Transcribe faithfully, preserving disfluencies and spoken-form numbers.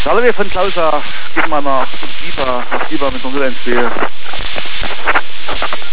Salve von Klausa, geht mal nach Lieber, nach Lieber mit Konkurrenz.